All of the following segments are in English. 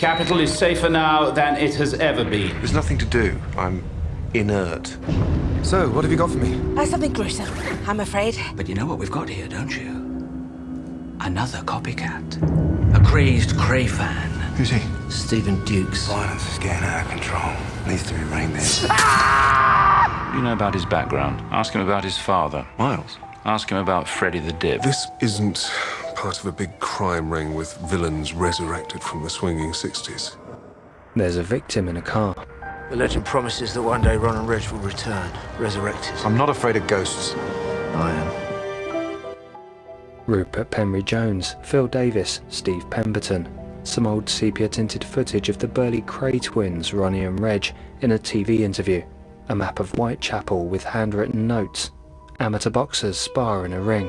Capital is safer now than it has ever been. There's nothing to do. I'm inert. So, what have you got for me? Something gruesome, I'm afraid. But you know what we've got here, don't you? Another copycat. A crazed Cray fan. Who's he? Stephen Dukes. Violence is getting out of control. Needs to be reined in. You know about his background. Ask him about his father. Miles? Ask him about Freddy the Dip. This isn't part of a big crime ring with villains resurrected from the swinging 60s. There's a victim in a car. The legend promises that one day Ron and Reg will return, resurrected. I'm not afraid of ghosts. I am. Rupert Penry-Jones, Phil Davis, Steve Pemberton. Some old sepia-tinted footage of the Burley Cray twins, Ronnie and Reg, in a TV interview. A map of Whitechapel with handwritten notes. Amateur boxers spar in a ring.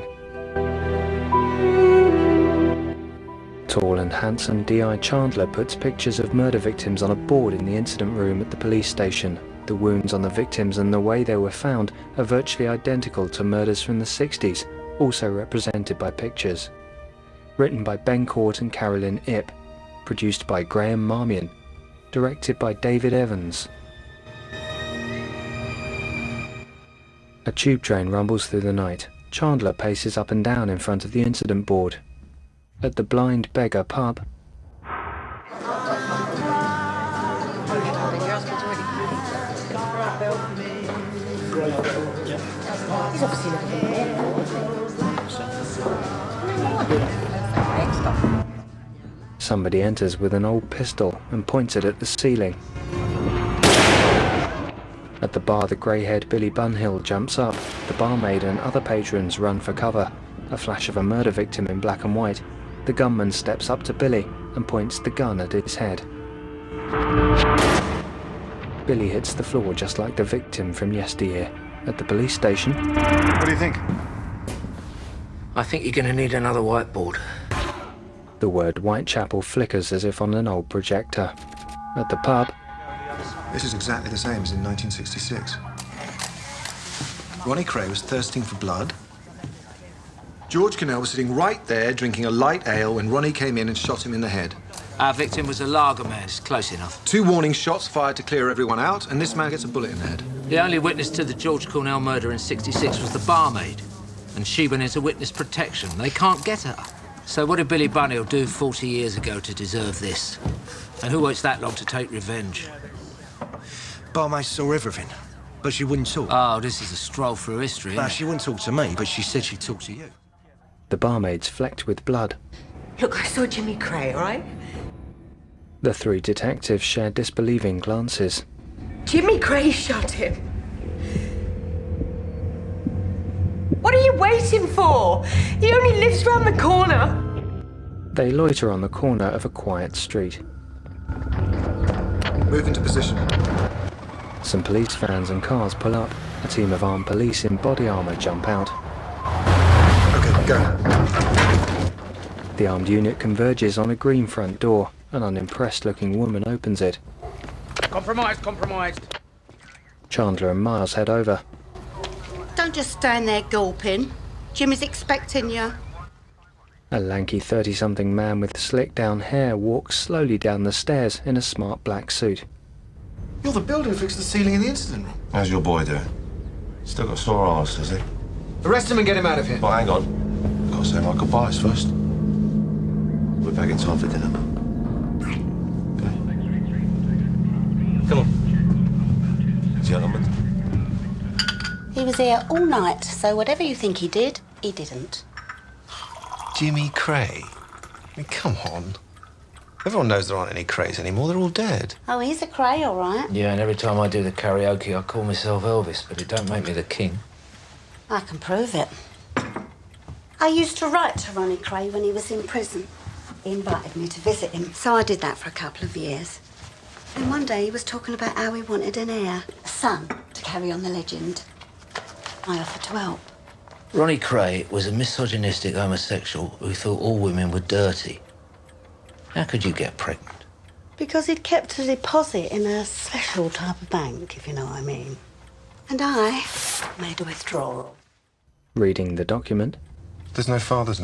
Tall and handsome D.I. Chandler puts pictures of murder victims on a board in the incident room at the police station. The wounds on the victims and the way they were found are virtually identical to murders from the 60s, also represented by pictures. Written by Ben Court and Carolyn Ip. Produced by Graham Marmion. Directed by David Evans. A tube train rumbles through the night. Chandler paces up and down in front of the incident board. At the Blind Beggar pub, somebody enters with an old pistol and points it at the ceiling. At the bar, the grey-haired Billy Bunhill jumps up. The barmaid and other patrons run for cover. A flash of a murder victim in black and white. The gunman steps up to Billy and points the gun at his head. Billy hits the floor just like the victim from yesteryear. At the police station... What do you think? I think you're going to need another whiteboard. The word Whitechapel flickers as if on an old projector. At the pub... This is exactly the same as in 1966. Ronnie Cray was thirsting for blood. George Cannell was sitting right there drinking a light ale when Ronnie came in and shot him in the head. Our victim was a lager man. It's close enough. 2 warning shots fired to clear everyone out, and this man gets a bullet in the head. The only witness to the George Cornell murder in '66 was the barmaid. And she went into witness protection. They can't get her. So what did Billy Bunhill do 40 years ago to deserve this? And who waits that long to take revenge? Barmaid saw everything, but she wouldn't talk. Oh, this is a stroll through history, No, isn't it? she wouldn't talk to me, but she said she'd talk to you. The barmaid's flecked with blood. Look, I saw Jimmy Cray, all right? The 3 detectives share disbelieving glances. Jimmy Cray shot him. What are you waiting for? He only lives round the corner. They loiter on the corner of a quiet street. Move into position. Some police vans and cars pull up. A team of armed police in body armour jump out. Okay, go. The armed unit converges on a green front door. An unimpressed-looking woman opens it. Compromised. Chandler and Miles head over. Don't just stand there gulping. Jimmy's expecting you. A lanky 30-something man with slick-down hair walks slowly down the stairs in a smart black suit. You're the builder who fixed the ceiling in the incident room. How's your boy doing? Still got sore arse, does he? Arrest him and get him out of here. Well, hang on. Gotta say my goodbyes first. We're back in time for dinner. Okay. Come on. Gentlemen. He was here all night, so whatever you think he did, he didn't. Jimmy Cray? I mean, come on. Everyone knows there aren't any Crays anymore. They're all dead. Oh, he's a Cray, all right. Yeah, and every time I do the karaoke, I call myself Elvis, but it don't make me the king. I can prove it. I used to write to Ronnie Cray when he was in prison. He invited me to visit him, so I did that for a couple of years. Then one day he was talking about how he wanted an heir, a son, to carry on the legend. I offered to help. Ronnie Cray was a misogynistic homosexual who thought all women were dirty. How could you get pregnant? Because he'd kept a deposit in a special type of bank, if you know what I mean. And I made a withdrawal. Reading the document. There's no father's name.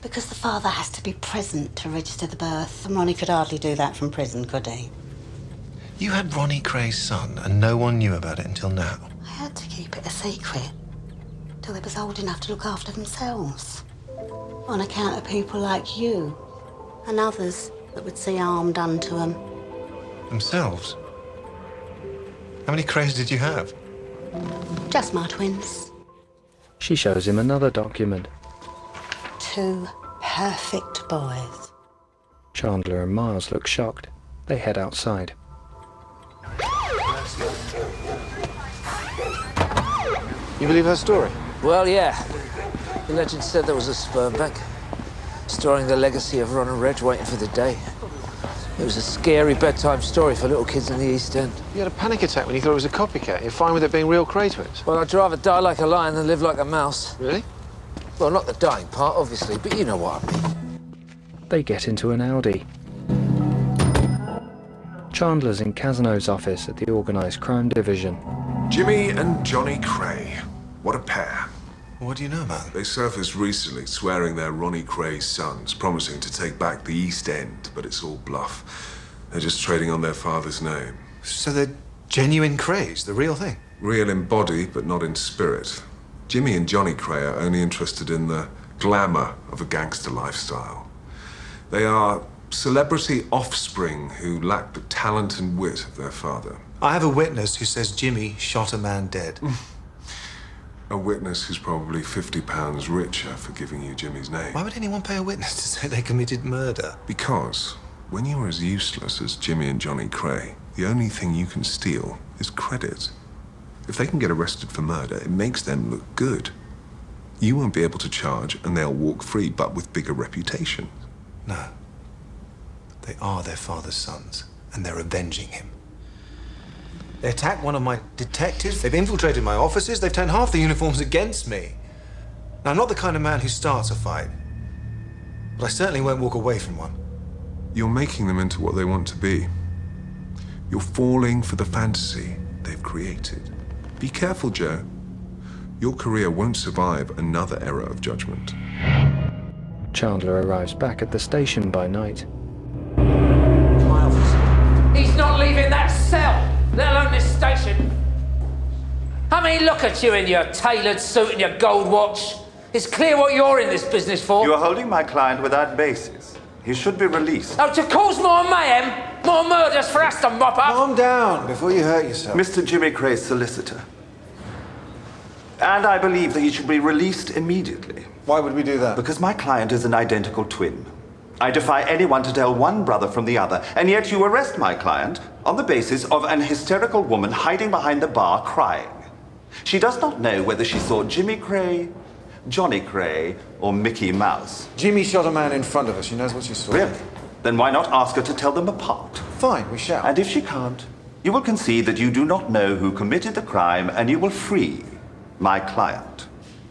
Because the father has to be present to register the birth, and Ronnie could hardly do that from prison, could he? You had Ronnie Cray's son, and no one knew about it until now. I had to keep it a secret till they was old enough to look after themselves. On account of people like you and others that would see harm done to them. Themselves? How many Crays did you have? Just my twins. She shows him another document. 2 perfect boys. Chandler and Miles look shocked. They head outside. You believe her story? Well, yeah. The legend said there was a sperm bank storing the legacy of Ron and Reg waiting for the day. It was a scary bedtime story for little kids in the East End. You had a panic attack when you thought it was a copycat. You're fine with it being real Cray twins? Well, I'd rather die like a lion than live like a mouse. Really? Well, not the dying part, obviously, but you know what I mean. They get into an Audi. Chandler's in Casino's office at the Organised Crime Division. Jimmy and Johnny Cray. What a pair. What do you know about them? They surfaced recently, swearing they're Ronnie Cray's sons, promising to take back the East End, but it's all bluff. They're just trading on their father's name. So they're genuine Crays, the real thing? Real in body, but not in spirit. Jimmy and Johnny Cray are only interested in the glamour of a gangster lifestyle. They are celebrity offspring who lack the talent and wit of their father. I have a witness who says Jimmy shot a man dead. A witness who's probably £50 richer for giving you Jimmy's name. Why would anyone pay a witness to say they committed murder? Because when you're as useless as Jimmy and Johnny Cray, the only thing you can steal is credit. If they can get arrested for murder, it makes them look good. You won't be able to charge and they'll walk free, but with bigger reputations. No. They are their father's sons, and they're avenging him. They attacked one of my detectives, they've infiltrated my offices, they've turned half the uniforms against me. Now, I'm not the kind of man who starts a fight, but I certainly won't walk away from one. You're making them into what they want to be. You're falling for the fantasy they've created. Be careful, Joe. Your career won't survive another error of judgment. Chandler arrives back at the station by night. My officer. He's not leaving that cell, let alone this station. I mean, look at you in your tailored suit and your gold watch. It's clear what you're in this business for. You are holding my client without basis. He should be released. Oh, to cause more mayhem? More murders for us to mop up? Calm down before you hurt yourself. Mr. Jimmy Cray's solicitor. And I believe that he should be released immediately. Why would we do that? Because my client is an identical twin. I defy anyone to tell one brother from the other, and yet you arrest my client on the basis of an hysterical woman hiding behind the bar crying. She does not know whether she saw Jimmy Cray, Johnny Cray, or Mickey Mouse. Jimmy shot a man in front of us. She knows what she saw. Really? Then why not ask her to tell them apart? Fine, we shall. And if she can't, you will concede that you do not know who committed the crime, and you will free my client.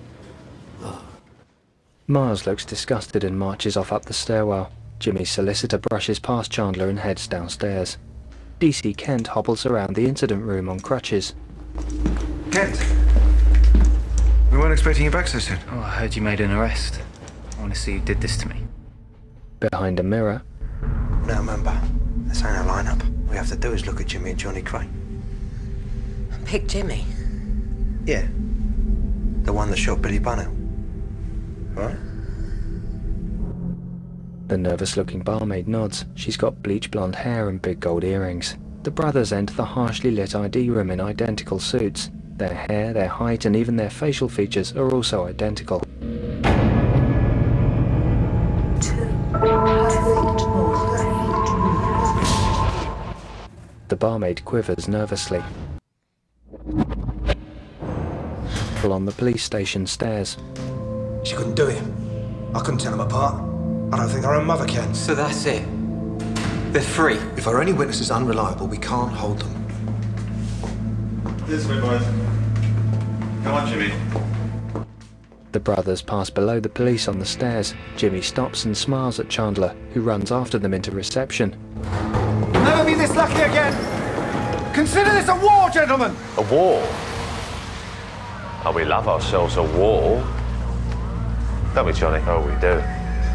Miles looks disgusted and marches off up the stairwell. Jimmy's solicitor brushes past Chandler and heads downstairs. DC Kent hobbles around the incident room on crutches. Kent! We weren't expecting you back so soon. Oh, I heard you made an arrest. I want to see who did this to me. Behind a mirror. Now remember, this ain't a lineup. All we have to do is look at Jimmy and Johnny Cray. Pick Jimmy. Yeah. The one that shot Billy Bunnell. Right? The nervous-looking barmaid nods. She's got bleach blonde hair and big gold earrings. The brothers enter the harshly lit ID room in identical suits. Their hair, their height, and even their facial features are also identical. The barmaid quivers nervously. People on the police station stares. She couldn't do it. I couldn't tell them apart. I don't think our own mother can. So that's it. They're free. If our only witness is unreliable, we can't hold them. This way, boys. Come on, Jimmy. The brothers pass below the police on the stairs. Jimmy stops and smiles at Chandler, who runs after them into reception. We'll never be this lucky again! Consider this a war, gentlemen! A war? Oh, we love ourselves a war. Don't we, Johnny? Oh, we do.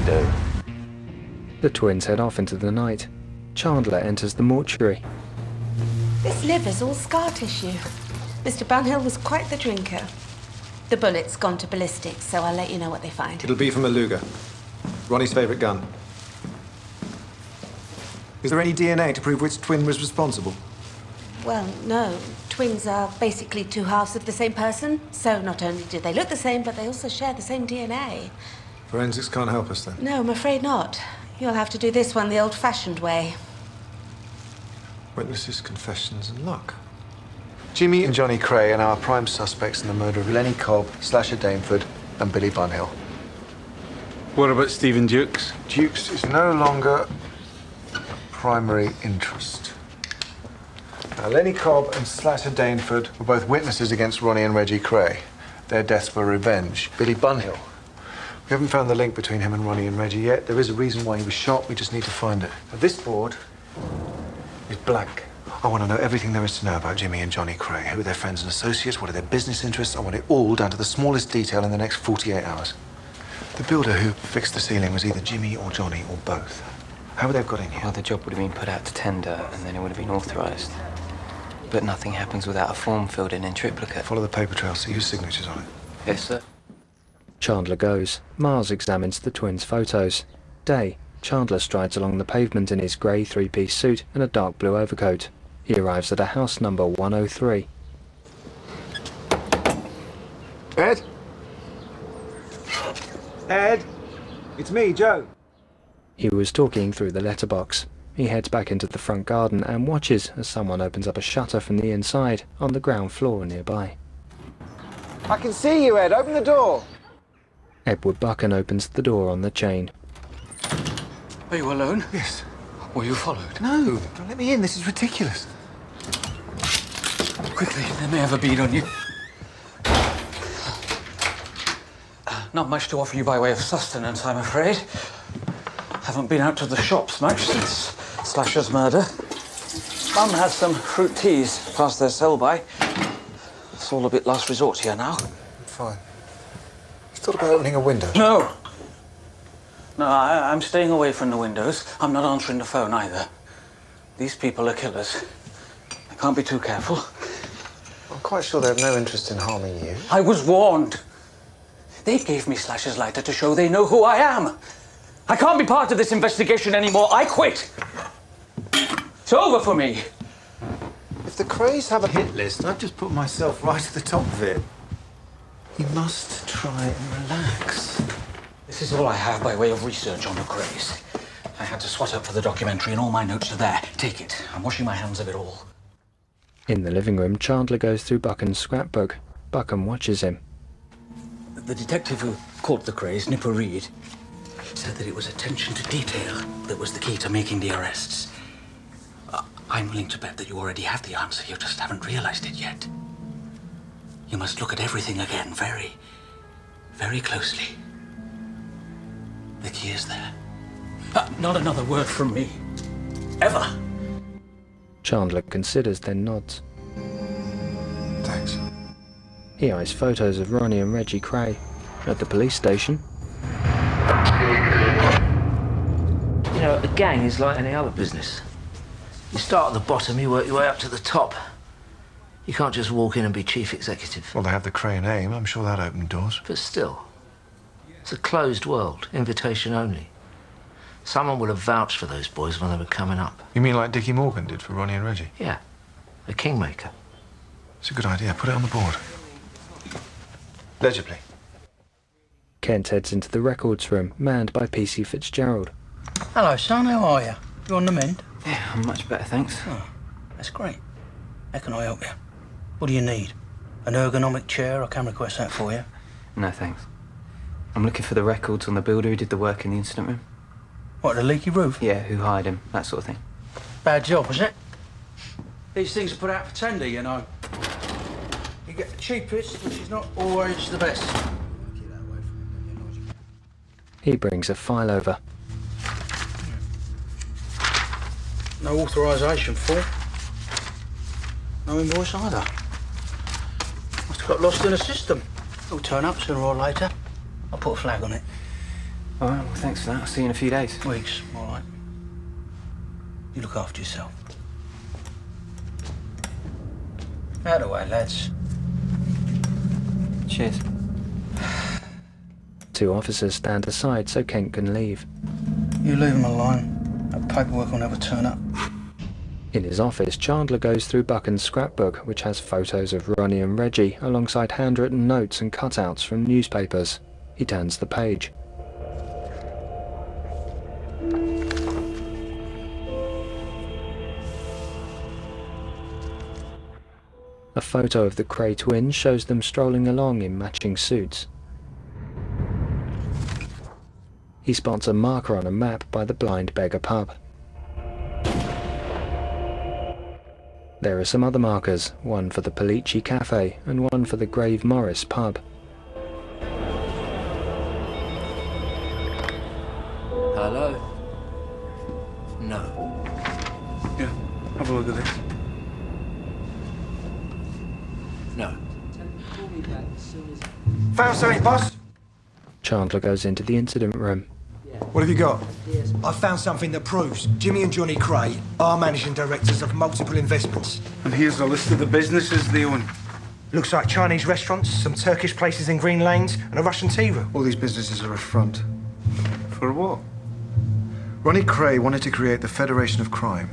do. The twins head off into the night. Chandler enters the mortuary. This liver's all scar tissue. Mr. Bunhill was quite the drinker. The bullet's gone to ballistics, so I'll let you know what they find. It'll be from a Luger. Ronnie's favourite gun. Is there any DNA to prove which twin was responsible? Well, no. Twins are basically two halves of the same person. So not only do they look the same, but they also share the same DNA. Forensics can't help us then. No, I'm afraid not. You'll have to do this one the old-fashioned way. Witnesses, confessions, and luck. Jimmy and Johnny Cray are our prime suspects in the murder of Lenny Cobb, Slasher Daneford, and Billy Bunhill. What about Stephen Dukes? Dukes is no longer a primary interest. Now, Lenny Cobb and Slasher Daneford were both witnesses against Ronnie and Reggie Cray. Their deaths were revenge. Billy Bunhill. We haven't found the link between him and Ronnie and Reggie yet. There is a reason why he was shot. We just need to find it. Now, this board is blank. I want to know everything there is to know about Jimmy and Johnny Cray. Who are their friends and associates? What are their business interests? I want it all down to the smallest detail in the next 48 hours. The builder who fixed the ceiling was either Jimmy or Johnny or both. How would they have got in here? Well, the job would have been put out to tender and then it would have been authorised. But nothing happens without a form filled in triplicate. Follow the paper trail, see whose signature's on it. Yes, sir. Chandler goes. Miles examines the twins' photos. Day. Chandler strides along the pavement in his grey three-piece suit and a dark blue overcoat. He arrives at a house number 103. Ed? Ed? It's me, Joe. He was talking through the letterbox. He heads back into the front garden and watches as someone opens up a shutter from the inside on the ground floor nearby. I can see you, Ed. Open the door. Edward Buchan opens the door on the chain. Are you alone? Yes. Were you followed? No, don't let me in. This is ridiculous. Quickly, there may have a bead on you. Not much to offer you by way of sustenance, I'm afraid. Haven't been out to the shops much since Slasher's murder. Mum had some fruit teas past their sell-by. It's all a bit last resort here now. Fine. You thought about opening a window? No. No, I'm staying away from the windows. I'm not answering the phone either. These people are killers. I can't be too careful. I'm quite sure they have no interest in harming you. I was warned. They gave me Slasher's lighter to show they know who I am. I can't be part of this investigation anymore. I quit. It's over for me. If the Crays have a hit list, I've just put myself right at the top of it. You must try and relax. This is all I have by way of research on the Crays. I had to swat up for the documentary and all my notes are there. Take it. I'm washing my hands of it all. In the living room, Chandler goes through Buchan's scrapbook. Buchan watches him. The detective who caught the Crays, Nipper Reed, said that it was attention to detail that was the key to making the arrests. I'm willing to bet that you already have the answer. You just haven't realized it yet. You must look at everything again very, very closely. The key is there. Not another word from me. Ever. Chandler considers, then nods. Thanks. He eyes photos of Ronnie and Reggie Cray. At the police station. You know, a gang is like any other business. You start at the bottom, you work your way up to the top. You can't just walk in and be chief executive. Well, they have the Cray name. I'm sure that opened doors. But still, it's a closed world, invitation only. Someone would have vouched for those boys when they were coming up. You mean like Dickie Morgan did for Ronnie and Reggie? Yeah, a kingmaker. It's a good idea. Put it on the board. Legibly. Kent heads into the records room, manned by PC Fitzgerald. Hello, son. How are you? You on the mend? Yeah, I'm much better, thanks. Oh, that's great. How can I help you? What do you need? An ergonomic chair? I can request that for you. No, thanks. I'm looking for the records on the builder who did the work in the incident room. What, the leaky roof? Yeah, who hired him, that sort of thing. Bad job, was it? These things are put out for tender, you know. You get the cheapest, which is not always the best. He brings a file over. No authorisation form. No invoice either. Must have got lost in the system. It'll turn up sooner or later. I'll put a flag on it. All right, well, thanks for that. I'll see you in a few days. Weeks, all right. You look after yourself. Out of the way, lads. Cheers. 2 officers stand aside so Kent can leave. You leave him alone. That paperwork will never turn up. In his office, Chandler goes through Buchan's scrapbook, which has photos of Ronnie and Reggie, alongside handwritten notes and cutouts from newspapers. He turns the page. A photo of the Cray twins shows them strolling along in matching suits. He spots a marker on a map by the Blind Beggar pub. There are some other markers, one for the Polici Cafe and one for the Grave Morris pub. Hello? No. Yeah, have a look at this. No. Found something, boss? Chandler goes into the incident room. What have you got? I found something that proves Jimmy and Johnny Cray are managing directors of multiple investments. And here's a list of the businesses they own. Looks like Chinese restaurants, some Turkish places in Green Lanes, and a Russian tea room. All these businesses are a front. For what? Ronnie Cray wanted to create the Federation of Crime.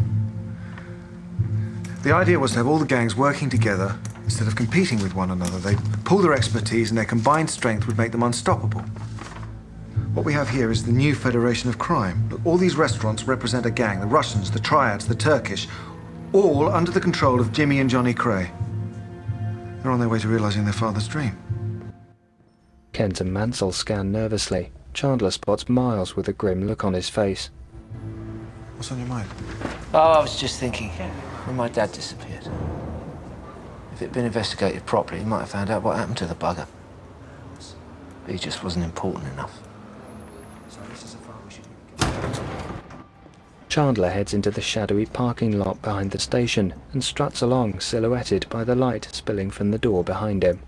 The idea was to have all the gangs working together instead of competing with one another. They'd pool their expertise and their combined strength would make them unstoppable. What we have here is the new Federation of Crime. Look, all these restaurants represent a gang. The Russians, the Triads, the Turkish, all under the control of Jimmy and Johnny Cray. They're on their way to realizing their father's dream. Kent and Mansell scan nervously. Chandler spots Miles with a grim look on his face. What's on your mind? Oh, I was just thinking, when my dad disappeared, if it'd been investigated properly, he might have found out what happened to the bugger. But he just wasn't important enough. Chandler heads into the shadowy parking lot behind the station and struts along, silhouetted by the light spilling from the door behind him.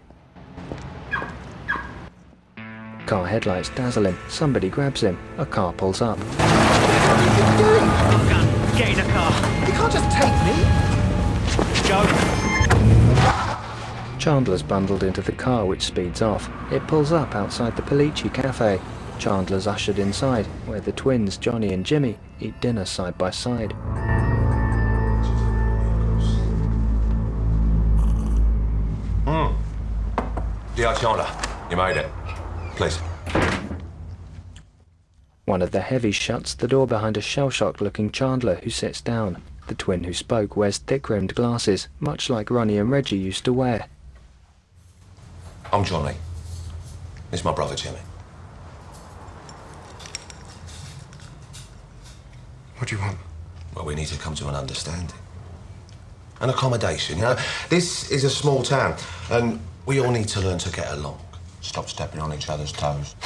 Car headlights dazzle him. Somebody grabs him. A car pulls up. What are you doing? Get in the car. You can't just take me. Go. Chandler's bundled into the car, which speeds off. It pulls up outside the Polici Cafe. Chandler's ushered inside, where the twins, Johnny and Jimmy, eat dinner side by side. D.I. Chandler, you made it. Please. One of the heavies shuts the door behind a shell-shocked looking Chandler, who sits down. The twin who spoke wears thick-rimmed glasses, much like Ronnie and Reggie used to wear. I'm Johnny. This is my brother, Jimmy. What do you want? Well, we need to come to an understanding. An accommodation, you know? This is a small town, and we all need to learn to get along. Stop stepping on each other's toes.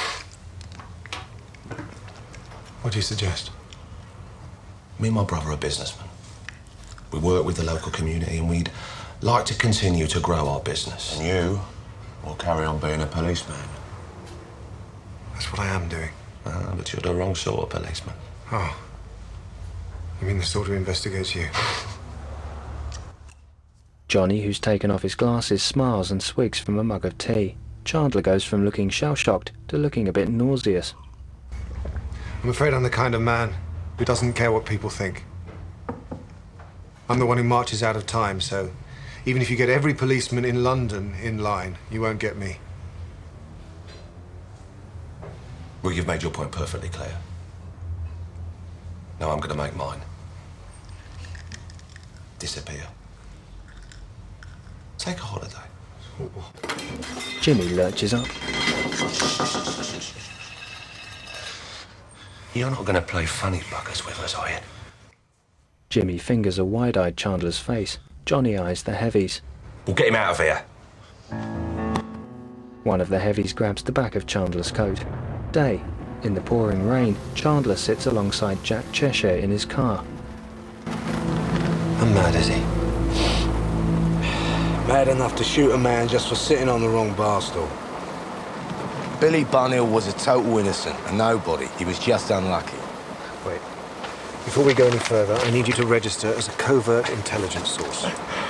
What do you suggest? Me and my brother are businessmen. We work with the local community, and we'd like to continue to grow our business. And you will carry on being a policeman. That's what I am doing. But you're the wrong sort of policeman. Oh. You mean the sort who investigates you? Johnny, who's taken off his glasses, smiles and swigs from a mug of tea. Chandler goes from looking shell-shocked to looking a bit nauseous. I'm afraid I'm the kind of man who doesn't care what people think. I'm the one who marches out of time, so even if you get every policeman in London in line, you won't get me. Well, you've made your point perfectly clear. Now I'm going to make mine. Disappear. Take a holiday. Jimmy lurches up. You're not going to play funny buggers with us, are you? Jimmy fingers a wide-eyed Chandler's face. Johnny eyes the heavies. We'll get him out of here. One of the heavies grabs the back of Chandler's coat. Day. In the pouring rain, Chandler sits alongside Jack Cheshire in his car. I'm mad, is he? Mad enough to shoot a man just for sitting on the wrong bar stool. Billy Bunhill was a total innocent, a nobody. He was just unlucky. Wait. Before we go any further, I need you to register as a covert intelligence source.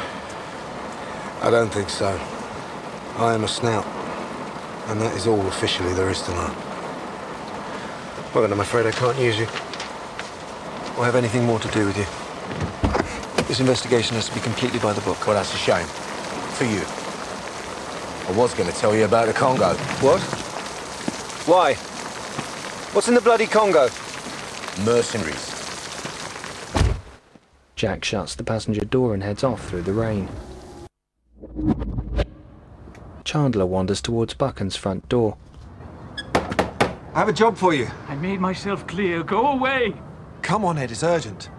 I don't think so. I am a snout. And that is all officially there is to know. Well, then I'm afraid I can't use you or have anything more to do with you. This investigation has to be completely by the book. Well, that's a shame. For you. I was going to tell you about the Congo. What? Why? What's in the bloody Congo? Mercenaries. Jack shuts the passenger door and heads off through the rain. Chandler wanders towards Buchan's front door. I have a job for you. I made myself clear. Go away. Come on, Ed, it's urgent.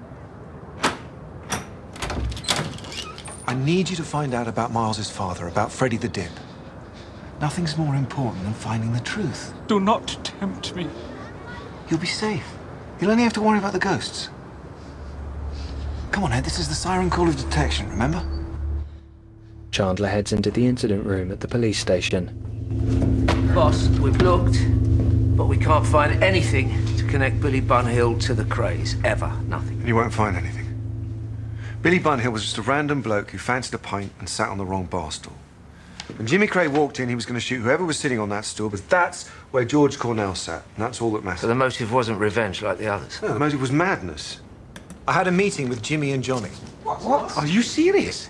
I need you to find out about Miles's father, about Freddie the Dip. Nothing's more important than finding the truth. Do not tempt me. You'll be safe. You'll only have to worry about the ghosts. Come on, Ed, this is the siren call of detection, remember? Chandler heads into the incident room at the police station. Boss, we've looked, but we can't find anything to connect Billy Bunhill to the Krays. Ever. Nothing. And you won't find anything. Billy Bunhill was just a random bloke who fancied a pint and sat on the wrong bar stool. When Jimmy Cray walked in, he was going to shoot whoever was sitting on that stool, but that's where George Cornell sat, and that's all that matters. So the motive wasn't revenge like the others? No, the motive was madness. I had a meeting with Jimmy and Johnny. What? Are you serious?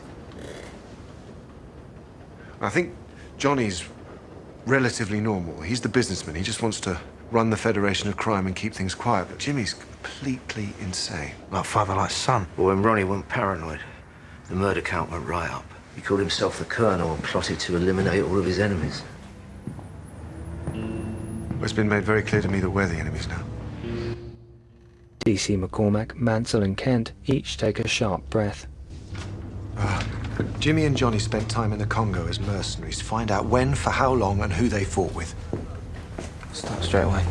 I think Johnny's relatively normal. He's the businessman. He just wants to run the Federation of Crime and keep things quiet. But Jimmy's completely insane. Like father, like son. Well, when Ronnie went paranoid, the murder count went right up. He called himself the Colonel and plotted to eliminate all of his enemies. It's been made very clear to me that we're the enemies now. DC McCormack, Mansell and Kent each take a sharp breath. Jimmy and Johnny spent time in the Congo as mercenaries. Find out when, for how long, and who they fought with. Start straight away.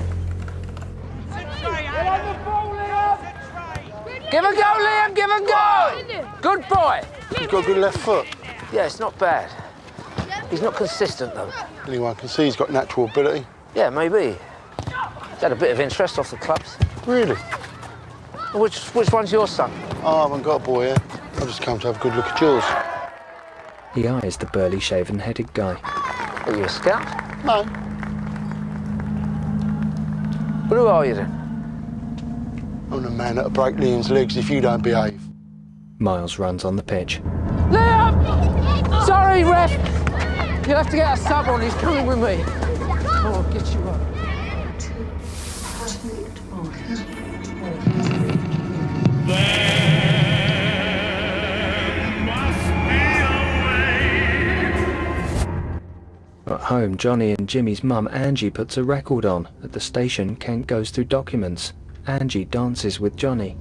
Give a go, Liam! Give a go! Good boy! He's got a good left foot. Yeah, it's not bad. He's not consistent, though. Anyone can see he's got natural ability. Yeah, maybe. He's had a bit of interest off the clubs. Really? Which one's your son? Oh, I haven't got a boy yet. I've just come to have a good look at yours. He eyes the burly, shaven-headed guy. Are you a scout? No. Well, who are you, then? I'm the man that'll break Liam's legs if you don't behave. Miles runs on the pitch. Liam! Sorry, ref! You'll have to get a sub on. He's coming with me. Oh, I'll get you up. At home, Johnny and Jimmy's mum, Angie, puts a record on. At the station, Kent goes through documents. Angie dances with Johnny.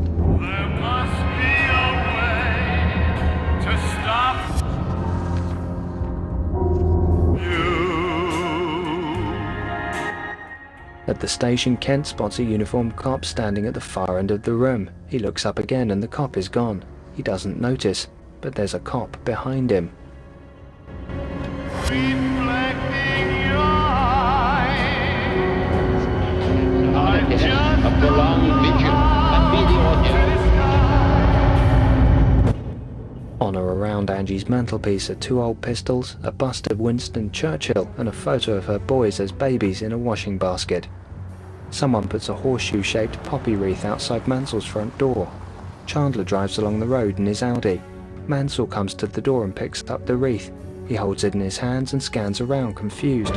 At the station, Kent spots a uniformed cop standing at the far end of the room. He looks up again and the cop is gone. He doesn't notice, but there's a cop behind him. A prolonged vigil and be the audience. On or around Angie's mantelpiece are 2 old pistols, a bust of Winston Churchill, and a photo of her boys as babies in a washing basket. Someone puts a horseshoe-shaped poppy wreath outside Mansell's front door. Chandler drives along the road in his Audi. Mansell comes to the door and picks up the wreath. He holds it in his hands and scans around, confused.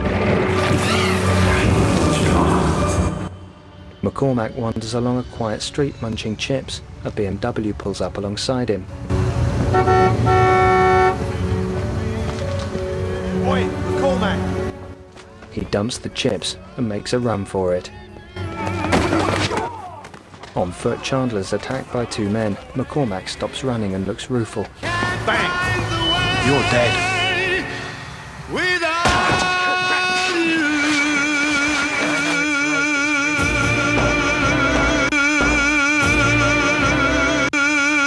McCormack wanders along a quiet street munching chips. A BMW pulls up alongside him. Oi, McCormack! He dumps the chips and makes a run for it. On foot, Chandler's attacked by 2 men. McCormack stops running and looks rueful. Bang! You're dead.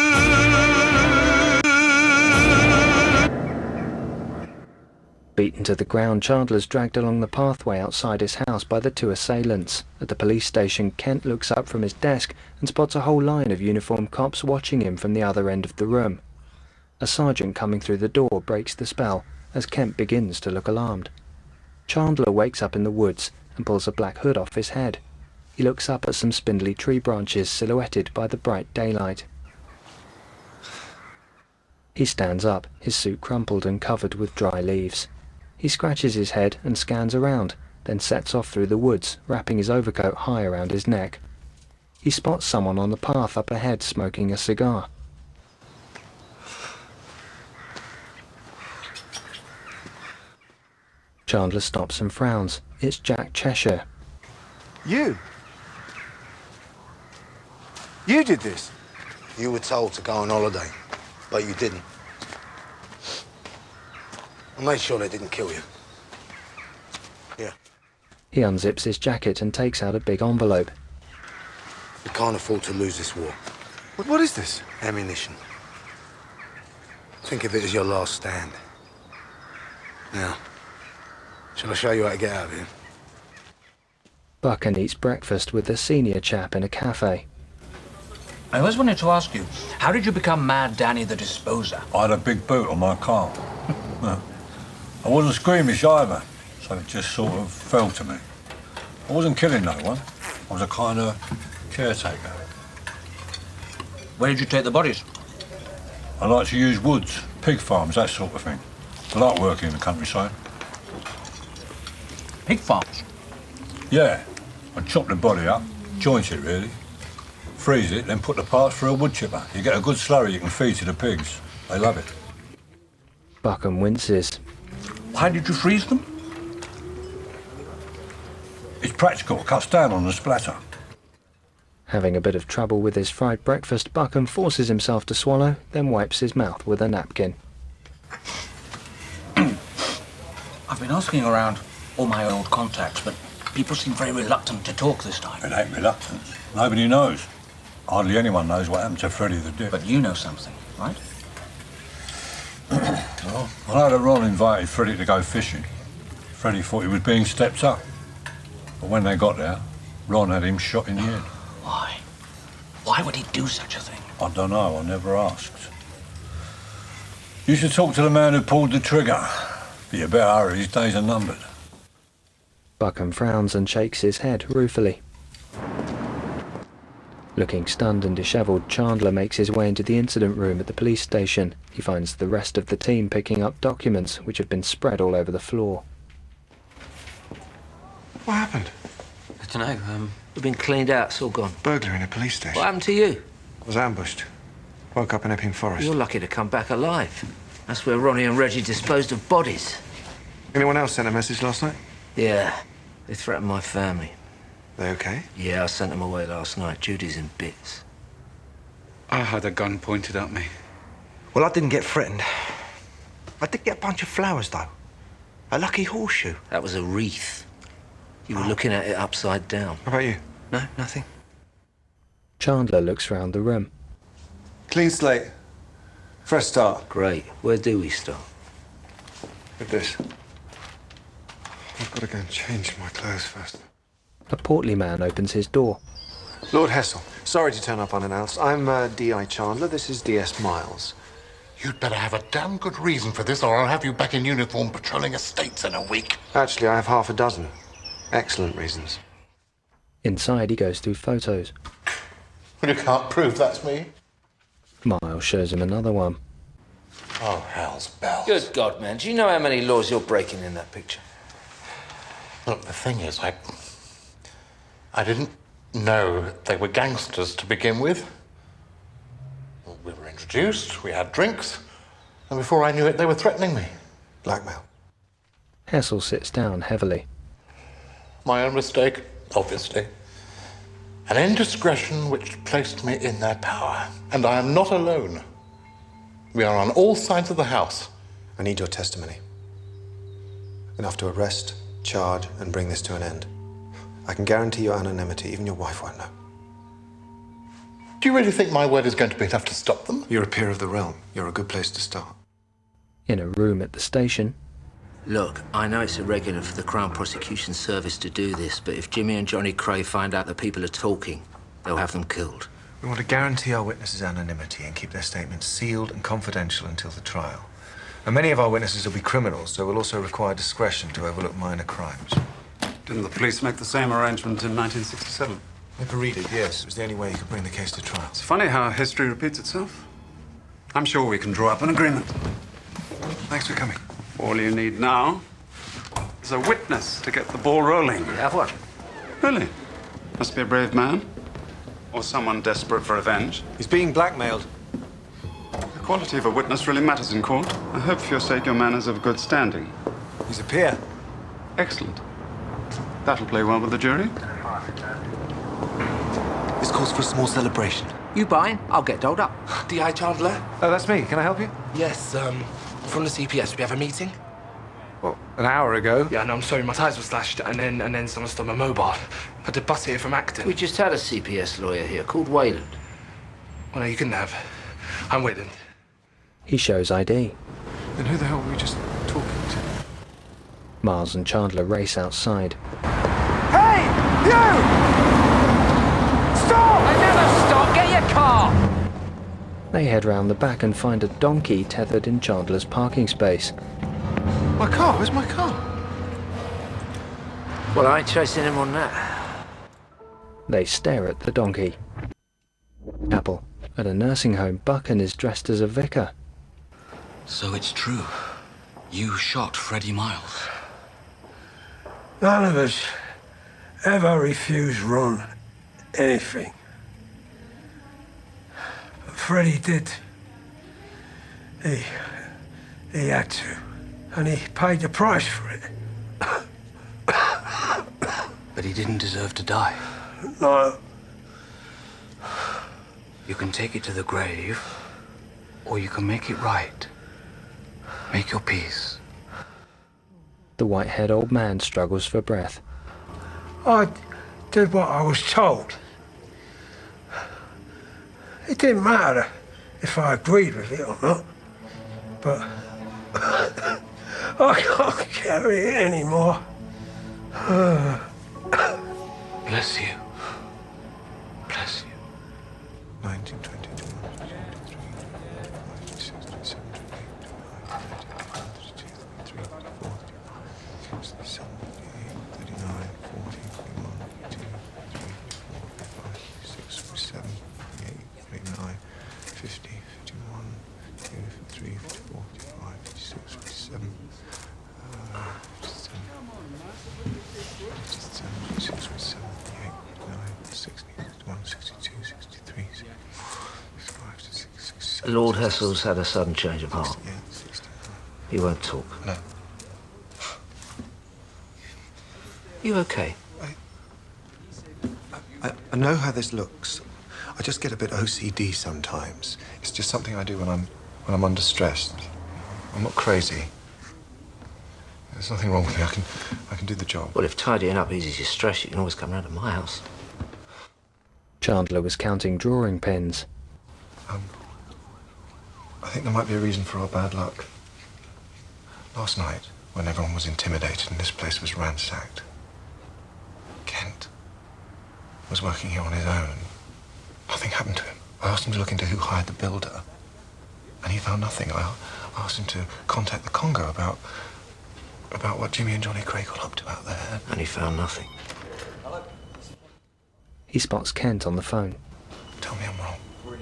Beaten to to the ground, Chandler's dragged along the pathway outside his house by the two assailants. At the police station, Kent looks up from his desk and spots a whole line of uniformed cops watching him from the other end of the room. A sergeant coming through the door breaks the spell as Kent begins to look alarmed. Chandler wakes up in the woods and pulls a black hood off his head. He looks up at some spindly tree branches silhouetted by the bright daylight. He stands up, his suit crumpled and covered with dry leaves. He scratches his head and scans around, then sets off through the woods, wrapping his overcoat high around his neck. He spots someone on the path up ahead smoking a cigar. Chandler stops and frowns. It's Jack Cheshire. You did this? You were told to go on holiday, but you didn't. I made sure they didn't kill you. Yeah. He unzips his jacket and takes out a big envelope. We can't afford to lose this war. What is this? Ammunition. Think of it as your last stand. Now, shall I show you how to get out of here? Buchan eats breakfast with a senior chap in a cafe. I always wanted to ask you, how did you become Mad Danny the Disposer? I had a big boot on my car. Well, I wasn't squeamish either, so it just sort of fell to me. I wasn't killing no one. I was a kind of caretaker. Where did you take the bodies? I like to use woods, pig farms, that sort of thing. I like working in the countryside. Pig farms? Yeah. I chop the body up, joint it really, freeze it, then put the parts through a wood chipper. You get a good slurry you can feed to the pigs. They love it. Buchan winces. Why did you freeze them? It's practical, cuts down on the splatter. Having a bit of trouble with his fried breakfast, Buchan forces himself to swallow, then wipes his mouth with a napkin. I've been asking around all my old contacts, but people seem very reluctant to talk this time. It ain't reluctance. Nobody knows. Hardly anyone knows what happened to Freddie the Dip. But you know something, right? Well, I know that Ron invited Freddie to go fishing. Freddie thought he was being stepped up. But when they got there, Ron had him shot in the head. Why? Why would he do such a thing? I don't know. I never asked. You should talk to the man who pulled the trigger. But you better hurry. His days are numbered. Buchan frowns and shakes his head ruefully. Looking stunned and dishevelled, Chandler makes his way into the incident room at the police station. He finds the rest of the team picking up documents which have been spread all over the floor. What happened? I don't know. We've been cleaned out. It's all gone. Burglary in a police station. What happened to you? I was ambushed. Woke up in Epping Forest. You're lucky to come back alive. That's where Ronnie and Reggie disposed of bodies. Anyone else sent a message last night? Yeah. They threatened my family. They okay? Yeah, I sent them away last night. Judy's in bits. I had a gun pointed at me. Well, I didn't get threatened. I did get a bunch of flowers, though. A lucky horseshoe. That was a wreath. You were looking at it upside down. How about you? No, nothing. Chandler looks round the room. Clean slate. Fresh start. Great. Where do we start? With this. I've got to go and change my clothes first. A portly man opens his door. Lord Hessel, sorry to turn up unannounced. I'm D.I. Chandler. This is D.S. Miles. You'd better have a damn good reason for this, or I'll have you back in uniform patrolling estates in a week. Actually, I have half a dozen. Excellent reasons. Inside, he goes through photos. Well, you can't prove that's me. Miles shows him another one. Oh, hell's bells. Good God, man. Do you know how many laws you're breaking in that picture? Look, the thing is, I didn't know they were gangsters to begin with. We were introduced, we had drinks, and before I knew it, they were threatening me. Blackmail. Hessel sits down heavily. My own mistake, obviously. An indiscretion which placed me in their power. And I am not alone. We are on all sides of the house. I need your testimony. Enough to arrest, charge, and bring this to an end. I can guarantee your anonymity. Even your wife won't know. Do you really think my word is going to be enough to stop them? You're a peer of the realm. You're a good place to start. In a room at the station. Look, I know it's irregular for the Crown Prosecution Service to do this, but if Jimmy and Johnny Cray find out that people are talking, they'll have them killed. We want to guarantee our witnesses' anonymity and keep their statements sealed and confidential until the trial. And many of our witnesses will be criminals, so we'll also require discretion to overlook minor crimes. Didn't the police make the same arrangement in 1967? Nipper Reed did, yes. It was the only way you could bring the case to trial. It's funny how history repeats itself. I'm sure we can draw up an agreement. Thanks for coming. All you need now is a witness to get the ball rolling. You have one? Really? Must be a brave man. Or someone desperate for revenge. He's being blackmailed. The quality of a witness really matters in court. I hope for your sake your man is of good standing. He's a peer. Excellent. That'll play well with the jury. This calls for a small celebration. You buying? I'll get dolled up. D.I. Chandler? Oh, that's me. Can I help you? Yes, from the CPS. We have a meeting? Well, an hour ago. Yeah, no, I'm sorry. My tires were slashed, and then someone stole my mobile. Had to bus here from Acton. We just had a CPS lawyer here called Wayland. Well, no, you couldn't have. I'm Wayland. He shows ID. Then who the hell were we just talking to? Miles and Chandler race outside. Hey! You! Stop! I never stop! Get your car! They head round the back and find a donkey tethered in Chandler's parking space. My car? Where's my car? Well, I ain't chasing him on that. They stare at the donkey. Apple. At a nursing home, Buchan is dressed as a vicar. So it's true. You shot Freddie Miles. None of us ever refused Ron anything. But Freddie did. He had to. And he paid the price for it. But he didn't deserve to die. No. You can take it to the grave, or you can make it right. Make your peace. The white-haired old man struggles for breath. I did what I was told. It didn't matter if I agreed with it or not. But I can't carry it anymore. Bless you. Bless you. 19, 22, 23, 26, 27, 28, 29, 30, 37, 39, 40, 41, 42, 43, 45, 46, 47, 48, 49, 50, 51, 53, 54, 55, 56, 57, 56, 57, 58, 59, 60, 61, 62, 63, 65, 66, 67. Lord Hessel's had a sudden change of heart. He won't talk. No. You okay? I know how this looks. I just get a bit OCD sometimes. It's just something I do when I'm under stress. I'm not crazy. There's nothing wrong with me. I can do the job. Well, if tidying up eases your stress, you can always come round to my house. Chandler was counting drawing pins. I think there might be a reason for our bad luck. Last night, when everyone was intimidated and this place was ransacked, Kent was working here on his own. Nothing happened to him. I asked him to look into who hired the builder, and he found nothing. I asked him to contact the Congo about what Jimmy and Johnny Cray got up to out there. And he found nothing. He spots Kent on the phone. Tell me I'm wrong.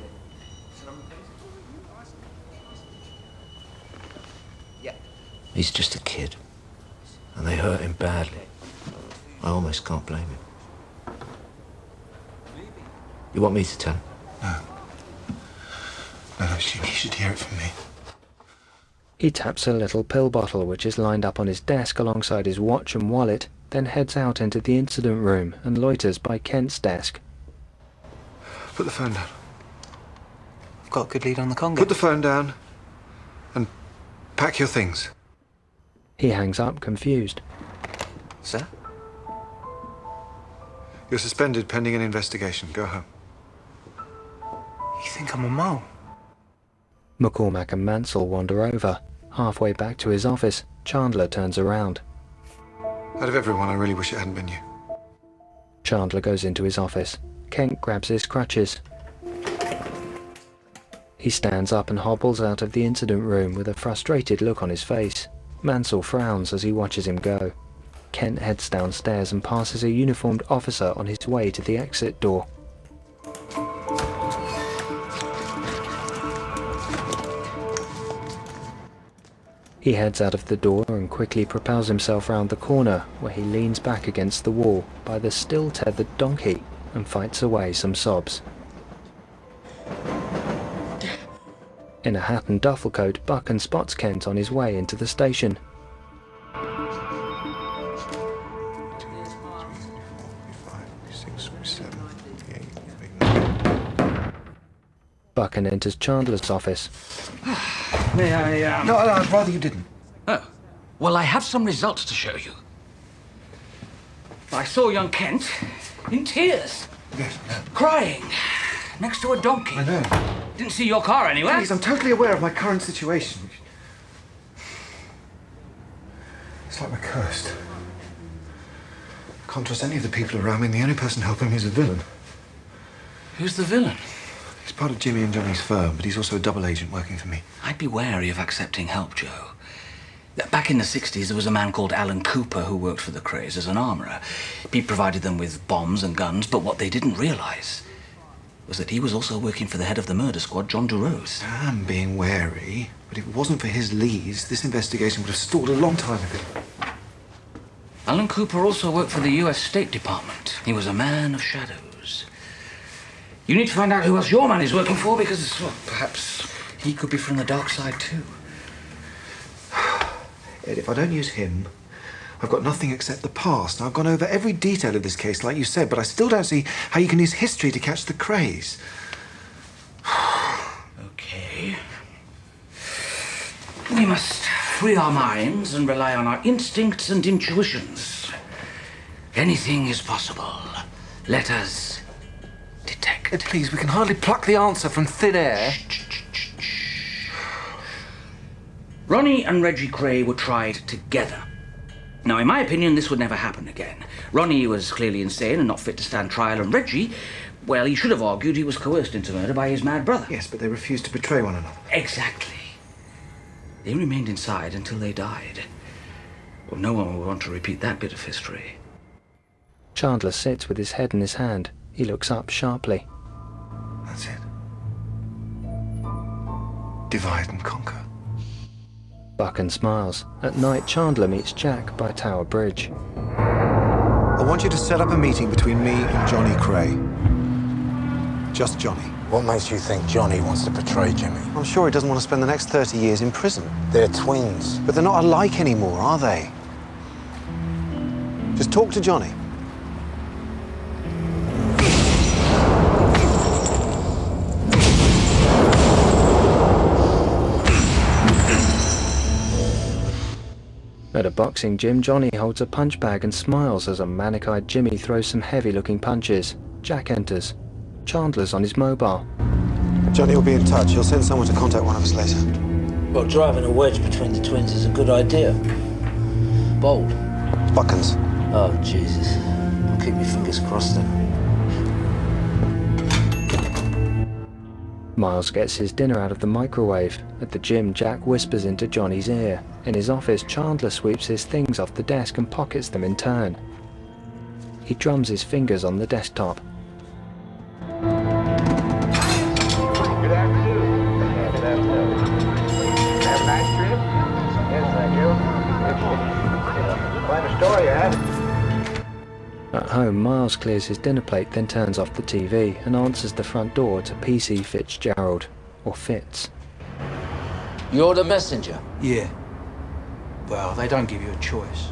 He's just a kid. And they hurt him badly. I almost can't blame him. You want me to tell him? No, he should hear it from me. He taps a little pill bottle which is lined up on his desk alongside his watch and wallet, then heads out into the incident room and loiters by Kent's desk. Put the phone down. I've got a good lead on the Congo. Put the phone down and pack your things. He hangs up, confused. Sir? You're suspended pending an investigation. Go home. You think I'm a mole? McCormack and Mansell wander over. Halfway back to his office, Chandler turns around. Out of everyone, I really wish it hadn't been you. Chandler goes into his office. Kent grabs his crutches. He stands up and hobbles out of the incident room with a frustrated look on his face. Mansell frowns as he watches him go. Kent heads downstairs and passes a uniformed officer on his way to the exit door. He heads out of the door and quickly propels himself round the corner, where he leans back against the wall by the still tethered donkey and fights away some sobs. In a hat and duffel coat, Buchan spots Kent on his way into the station. Buchan enters Chandler's office. May I, No, I'd rather you didn't. Oh. Well, I have some results to show you. I saw young Kent in tears. Yes. Crying. Next to a donkey. I know. Didn't see your car anywhere. Please, I'm totally aware of my current situation. It's like we're cursed. I can't trust any of the people around me, and the only person helping me is a villain. Who's the villain? He's part of Jimmy and Johnny's firm, but he's also a double agent working for me. I'd be wary of accepting help, Joe. Back in the 60s, there was a man called Alan Cooper who worked for the Krays as an armourer. He provided them with bombs and guns, but what they didn't realise was that he was also working for the head of the murder squad, John DeRose. I'm being wary, but if it wasn't for his leads, this investigation would have stalled a long time ago. Alan Cooper also worked for the U.S. State Department. He was a man of shadows. You need to find out who else your man is working for, because, well, perhaps he could be from the dark side, too. Ed, if I don't use him, I've got nothing except the past. Now, I've gone over every detail of this case, like you said, but I still don't see how you can use history to catch the Krays. Okay. We must free our minds and rely on our instincts and intuitions. Anything is possible. Let us detect. Ed, please, we can hardly pluck the answer from thin air. Ronnie and Reggie Kray were tried together. Now, in my opinion, this would never happen again. Ronnie was clearly insane and not fit to stand trial, and Reggie, well, he should have argued he was coerced into murder by his mad brother. Yes, but they refused to betray one another. Exactly. They remained inside until they died. Well, no one will want to repeat that bit of history. Chandler sits with his head in his hand. He looks up sharply. That's it. Divide and conquer. Buchan smiles. At night, Chandler meets Jack by Tower Bridge. I want you to set up a meeting between me and Johnny Kray. Just Johnny. What makes you think Johnny wants to betray Jimmy? I'm sure he doesn't want to spend the next 30 years in prison. They're twins. But they're not alike anymore, are they? Just talk to Johnny. At a boxing gym, Johnny holds a punch bag and smiles as a manic-eyed Jimmy throws some heavy-looking punches. Jack enters. Chandler's on his mobile. Johnny will be in touch. He'll send someone to contact one of us later. Well, driving a wedge between the twins is a good idea. Bold. Buckins. Oh, Jesus. I'll keep my fingers crossed then. Miles gets his dinner out of the microwave. At the gym, Jack whispers into Johnny's ear. In his office, Chandler sweeps his things off the desk and pockets them in turn. He drums his fingers on the desktop. Good afternoon. Good afternoon. Have a nice trip? Yes, thank you. Quite a story you had. At home, Miles clears his dinner plate, then turns off the TV and answers the front door to P.C. Fitzgerald, or Fitz. You're the messenger? Yeah. Well, they don't give you a choice.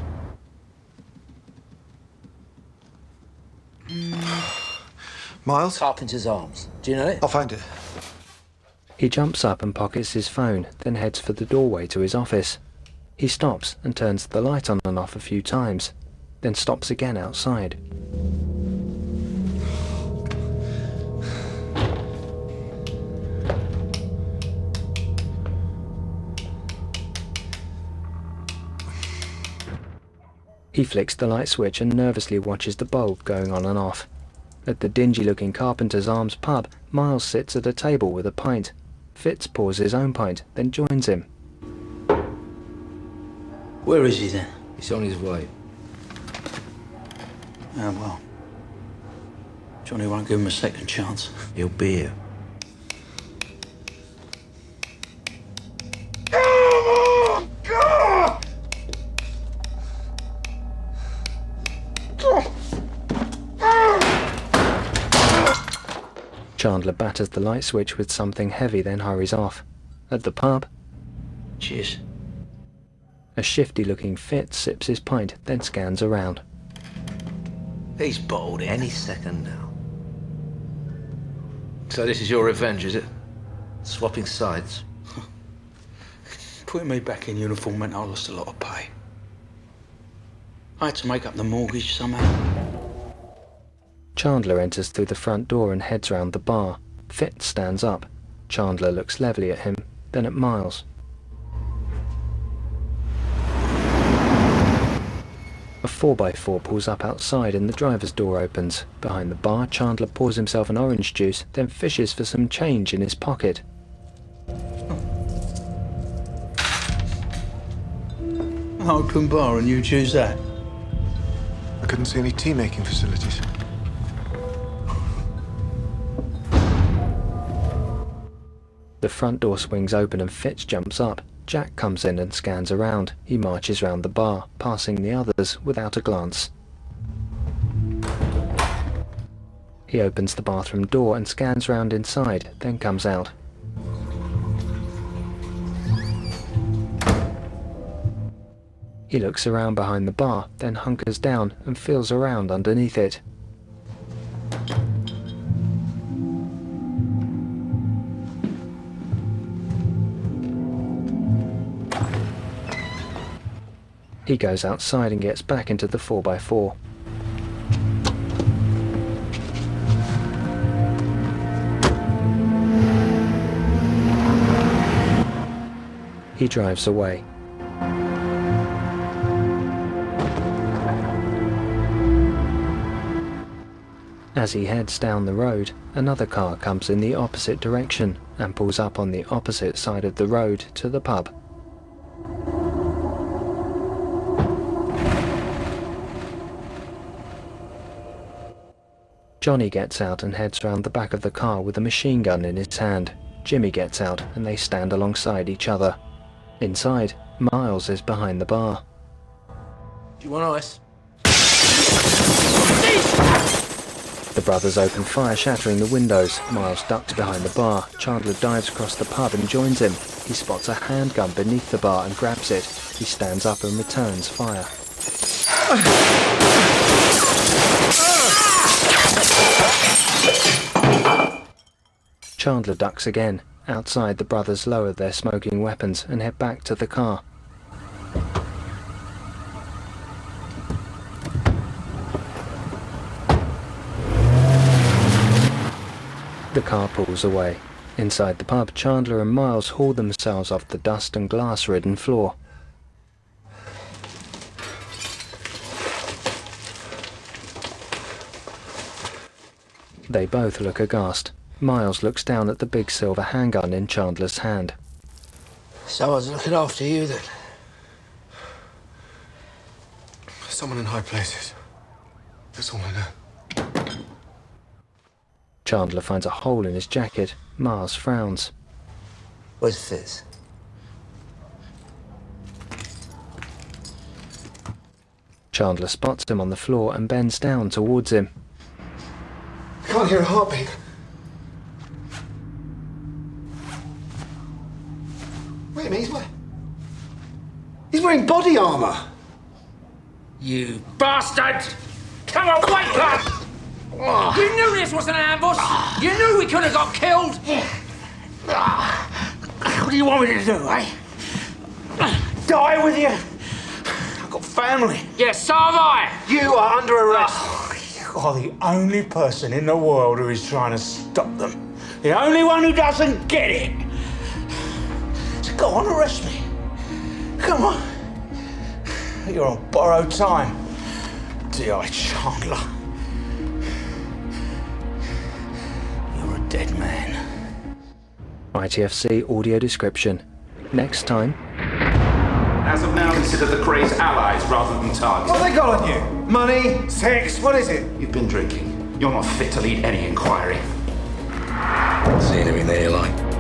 Miles? Carpenter's Arms. Do you know it? I'll find it. He jumps up and pockets his phone, then heads for the doorway to his office. He stops and turns the light on and off a few times, then stops again outside. He flicks the light switch and nervously watches the bulb going on and off. At the dingy-looking Carpenter's Arms pub, Miles sits at a table with a pint. Fitz pours his own pint, then joins him. Where is he then? He's on his way. Oh, well. Johnny won't give him a second chance. He'll be here. Oh, God! Chandler batters the light switch with something heavy, then hurries off. At the pub... Cheers. A shifty-looking Fitz sips his pint, then scans around. He's bottled any second now. So this is your revenge, is it? Swapping sides. Putting me back in uniform meant I lost a lot of pay. I had to make up the mortgage somehow. Chandler enters through the front door and heads round the bar. Fitz stands up. Chandler looks levelly at him, then at Miles. A 4x4 pulls up outside and the driver's door opens. Behind the bar, Chandler pours himself an orange juice, then fishes for some change in his pocket. Open bar and you choose that? I couldn't see any tea-making facilities. The front door swings open and Fitz jumps up. Jack comes in and scans around. He marches round the bar, passing the others without a glance. He opens the bathroom door and scans round inside, then comes out. He looks around behind the bar, then hunkers down and feels around underneath it. He goes outside and gets back into the 4x4. He drives away. As he heads down the road, another car comes in the opposite direction and pulls up on the opposite side of the road to the pub. Johnny gets out and heads round the back of the car with a machine gun in his hand. Jimmy gets out and they stand alongside each other. Inside, Miles is behind the bar. Do you want ice? The brothers open fire, shattering the windows. Miles ducks behind the bar. Chandler dives across the pub and joins him. He spots a handgun beneath the bar and grabs it. He stands up and returns fire. Chandler ducks again. Outside, the brothers lower their smoking weapons and head back to the car. The car pulls away. Inside the pub, Chandler and Miles haul themselves off the dust and glass-ridden floor. They both look aghast. Miles looks down at the big silver handgun in Chandler's hand. Someone's looking after you then. Someone in high places. That's all I know. Chandler finds a hole in his jacket. Miles frowns. Where's Fitz? Chandler spots him on the floor and bends down towards him. I can't hear a heartbeat. Wait a minute, he's wearing body armor. You bastard! Come on, wake up! You knew this was an ambush! You knew we could have got killed! What do you want me to do, eh? Die with you? I've got family. Yes, so have I! You are under arrest. You are the only person in the world who is trying to stop them. The only one who doesn't get it. So go on, arrest me. Come on. You're on borrowed time. D.I. Chandler. You're a dead man. ITFC audio description. Next time. As of now, consider the Krays allies rather than targets. What have they got on you? Money? Sex? What is it? You've been drinking. You're not fit to lead any inquiry. See anything there you like?